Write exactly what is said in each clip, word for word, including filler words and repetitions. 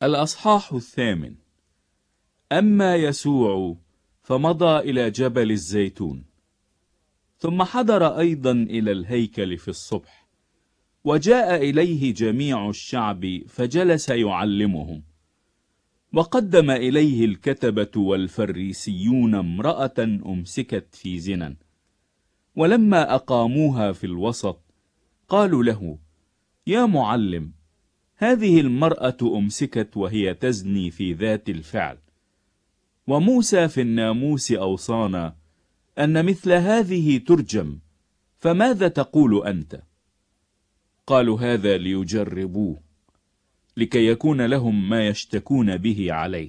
الأصحاح الثامن. أما يسوع فمضى إلى جبل الزيتون، ثم حضر أيضا إلى الهيكل في الصبح، وجاء إليه جميع الشعب فجلس يعلمهم. وقدم إليه الكتبة والفريسيون امرأة أمسكت في زنا، ولما أقاموها في الوسط قالوا له: يا معلم، هذه المرأة أمسكت وهي تزني في ذات الفعل، وموسى في الناموس أوصانا أن مثل هذه ترجم، فماذا تقول أنت؟ قالوا هذا ليجربوه، لكي يكون لهم ما يشتكون به عليه.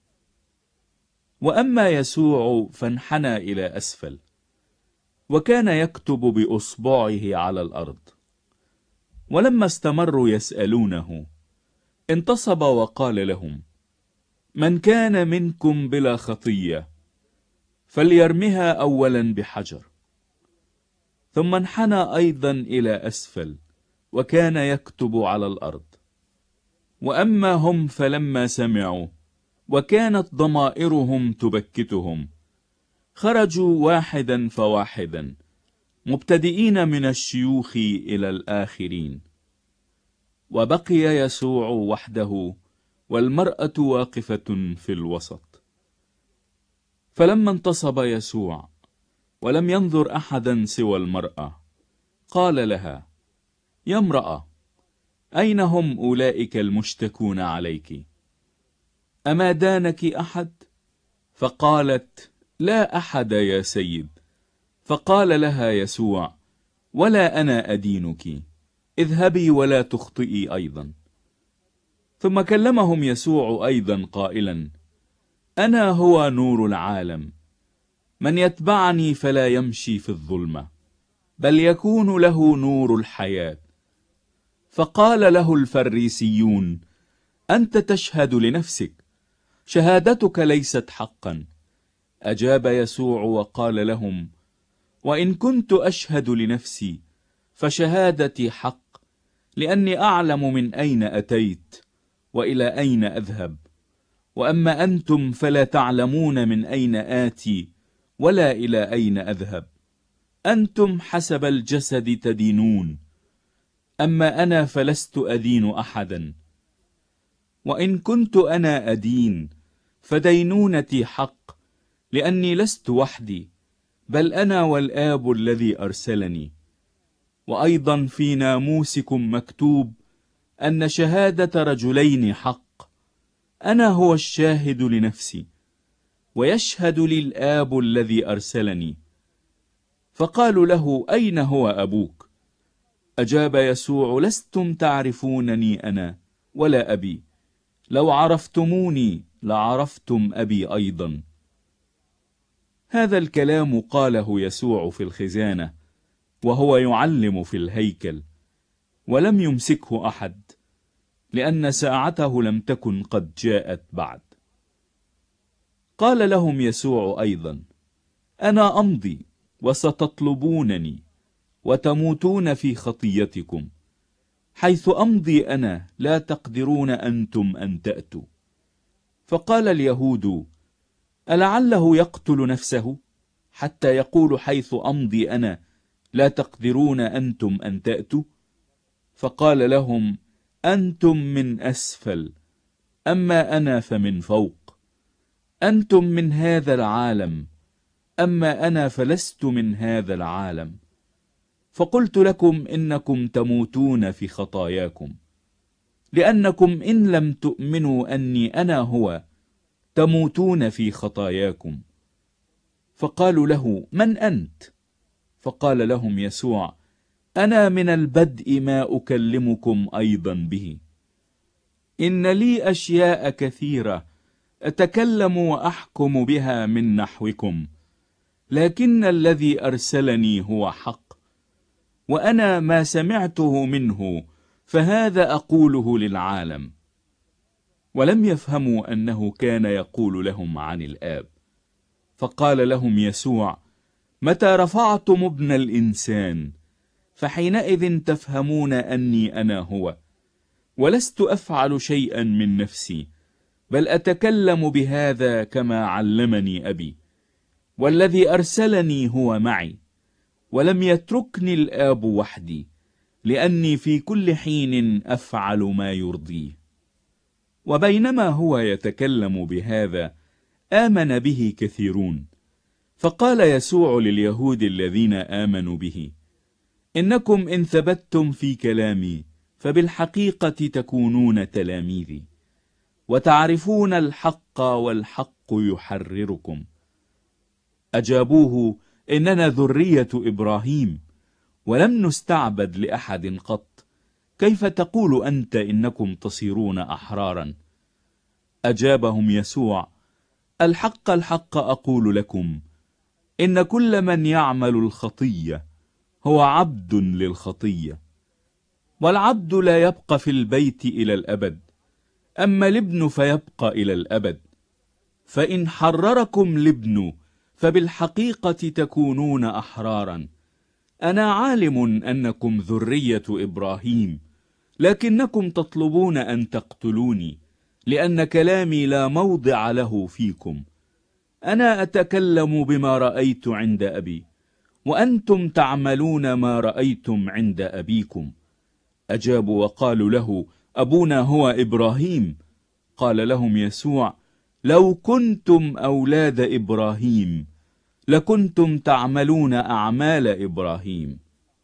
وأما يسوع فانحنى إلى أسفل، وكان يكتب بأصبعه على الأرض. ولما استمروا يسألونه انتصب وقال لهم: من كان منكم بلا خطية فليرمها أولا بحجر. ثم انحنى أيضا إلى أسفل، وكان يكتب على الأرض. وأما هم فلما سمعوا وكانت ضمائرهم تبكتهم، خرجوا واحدا فواحدا، مبتدئين من الشيوخ إلى الآخرين. وبقي يسوع وحده، والمرأة واقفة في الوسط. فلما انتصب يسوع ولم ينظر أحدا سوى المرأة، قال لها: يا امرأة، أين هم أولئك المشتكون عليك؟ أما دانك أحد؟ فقالت: لا أحد يا سيد. فقال لها يسوع: ولا أنا أدينك، اذهبي ولا تخطئي أيضا. ثم كلمهم يسوع أيضا قائلا: أنا هو نور العالم، من يتبعني فلا يمشي في الظلمة، بل يكون له نور الحياة. فقال له الفريسيون: أنت تشهد لنفسك، شهادتك ليست حقا. أجاب يسوع وقال لهم: وإن كنت أشهد لنفسي فشهادتي حق، لأني أعلم من أين أتيت وإلى أين أذهب. وأما أنتم فلا تعلمون من أين آتي ولا إلى أين أذهب. أنتم حسب الجسد تدينون، أما أنا فلست أدين أحدا. وإن كنت أنا أدين فدينونتي حق، لأني لست وحدي، بل أنا والآب الذي أرسلني. وأيضا في ناموسكم مكتوب أن شهادة رجلين حق. أنا هو الشاهد لنفسي، ويشهد لي الآب الذي أرسلني. فقالوا له: أين هو أبوك؟ أجاب يسوع: لستم تعرفونني أنا ولا أبي، لو عرفتموني لعرفتم أبي أيضا. هذا الكلام قاله يسوع في الخزانة وهو يعلم في الهيكل، ولم يمسكه أحد، لأن ساعته لم تكن قد جاءت بعد. قال لهم يسوع أيضا: أنا أمضي وستطلبونني وتموتون في خطيتكم. حيث أمضي أنا لا تقدرون أنتم أن تأتوا. فقال اليهود: ألعله يقتل نفسه حتى يقول حيث أمضي أنا لا تقدرون أنتم أن تأتوا؟ فقال لهم: أنتم من أسفل، أما أنا فمن فوق. أنتم من هذا العالم، أما أنا فلست من هذا العالم. فقلت لكم إنكم تموتون في خطاياكم، لأنكم إن لم تؤمنوا أني أنا هو تموتون في خطاياكم. فقالوا له: من أنت؟ فقال لهم يسوع: أنا من البدء ما أكلمكم أيضا به. إن لي أشياء كثيرة أتكلم وأحكم بها من نحوكم، لكن الذي أرسلني هو حق، وأنا ما سمعته منه فهذا أقوله للعالم. ولم يفهموا أنه كان يقول لهم عن الآب. فقال لهم يسوع: متى رفعتم ابن الإنسان فحينئذ تفهمون أني أنا هو، ولست أفعل شيئا من نفسي، بل أتكلم بهذا كما علمني أبي، والذي أرسلني هو معي، ولم يتركني الآب وحدي، لأني في كل حين أفعل ما يرضيه. وبينما هو يتكلم بهذا آمن به كثيرون. فقال يسوع لليهود الذين آمنوا به: إنكم إن ثبتتم في كلامي فبالحقيقة تكونون تلاميذي، وتعرفون الحق والحق يحرركم. أجابوه: إننا ذرية إبراهيم، ولم نستعبد لأحد قط، كيف تقول أنت إنكم تصيرون أحرارا؟ أجابهم يسوع: الحق الحق أقول لكم، إن كل من يعمل الخطية هو عبد للخطية، والعبد لا يبقى في البيت إلى الأبد، أما الابن فيبقى إلى الأبد. فإن حرركم الابن فبالحقيقة تكونون أحرارا. أنا عالم أنكم ذرية إبراهيم، لكنكم تطلبون أن تقتلوني، لأن كلامي لا موضع له فيكم. أنا أتكلم بما رأيت عند أبي، وأنتم تعملون ما رأيتم عند أبيكم. أجابوا وقالوا له: أبونا هو إبراهيم. قال لهم يسوع: لو كنتم أولاد إبراهيم لكنتم تعملون أعمال إبراهيم،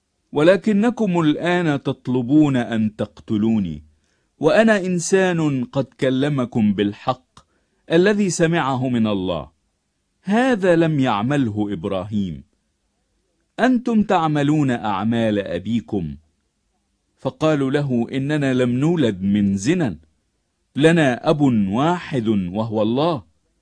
ولكنكم الآن تطلبون أن تقتلوني، وأنا إنسان قد كلمكم بالحق الذي سمعه من الله، هذا لم يعمله إبراهيم. أنتم تعملون أعمال أبيكم. فقالوا له: إننا لم نولد من زنا، لنا أب واحد وهو الله.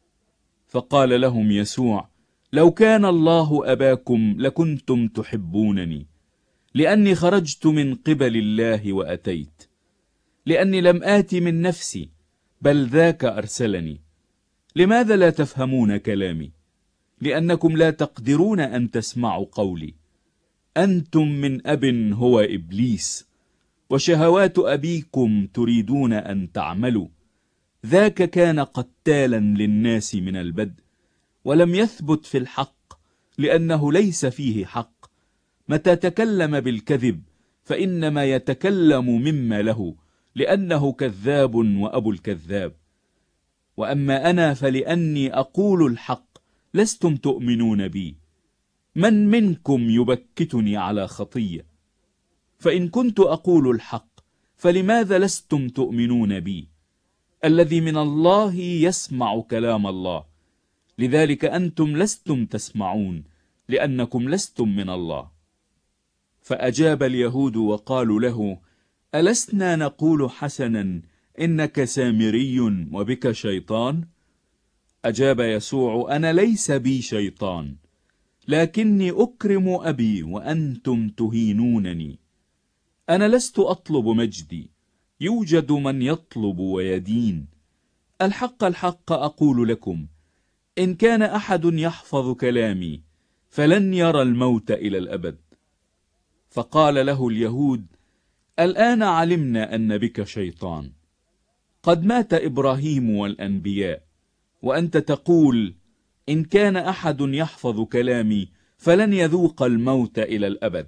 فقال لهم يسوع: لو كان الله أباكم لكنتم تحبونني، لأني خرجت من قبل الله وأتيت، لأني لم آت من نفسي، بل ذاك أرسلني. لماذا لا تفهمون كلامي؟ لأنكم لا تقدرون أن تسمعوا قولي. أنتم من أب هو إبليس، وشهوات أبيكم تريدون أن تعملوا. ذاك كان قتالا للناس من البدء، ولم يثبت في الحق، لأنه ليس فيه حق. متى تكلم بالكذب فإنما يتكلم مما له، لأنه كذاب وأبو الكذاب. وأما أنا فلأني أقول الحق لستم تؤمنون بي. من منكم يبكتني على خطية؟ فإن كنت أقول الحق فلماذا لستم تؤمنون بي؟ الذي من الله يسمع كلام الله، لذلك أنتم لستم تسمعون، لأنكم لستم من الله. فأجاب اليهود وقالوا له: ألسنا نقول حسنا إنك سامري وبك شيطان؟ أجاب يسوع: أنا ليس بي شيطان، لكني أكرم أبي وأنتم تهينونني. أنا لست أطلب مجدي، يوجد من يطلب ويدين. الحق الحق أقول لكم، إن كان أحد يحفظ كلامي فلن يرى الموت إلى الأبد. فقال له اليهود: الآن علمنا أن بك شيطان، قد مات إبراهيم والأنبياء، وأنت تقول إن كان أحد يحفظ كلامي فلن يذوق الموت إلى الأبد.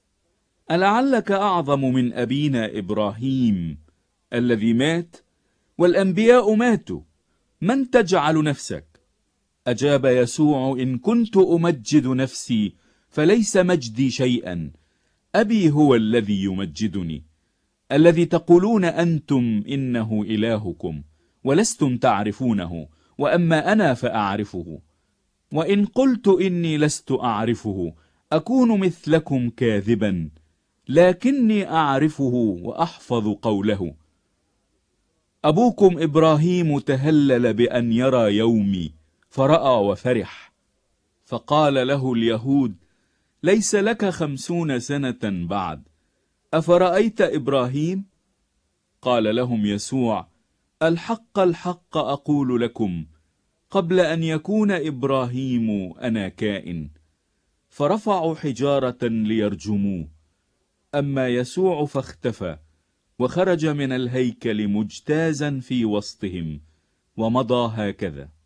ألعلك أعظم من أبينا إبراهيم الذي مات؟ والأنبياء ماتوا، من تجعل نفسك؟ أجاب يسوع: إن كنت أمجد نفسي فليس مجدي شيئا، أبي هو الذي يمجدني، الذي تقولون أنتم إنه إلهكم ولستم تعرفونه، وأما أنا فأعرفه. وإن قلت إني لست أعرفه أكون مثلكم كاذبا، لكني أعرفه وأحفظ قوله. أبوكم إبراهيم تهلل بأن يرى يومي فرأى وفرح. فقال له اليهود: ليس لك خمسون سنة بعد، أفرأيت إبراهيم؟ قال لهم يسوع: الحق الحق أقول لكم، قبل أن يكون إبراهيم أنا كائن. فرفعوا حجارة ليرجموه، أما يسوع فاختفى، وخرج من الهيكل مجتازا في وسطهم، ومضى هكذا: